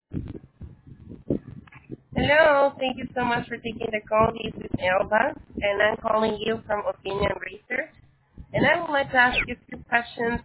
Hello, thank you so much for taking the call. This is Elba, and I'm calling you from Opinion Research. And I would like to ask you a few questions.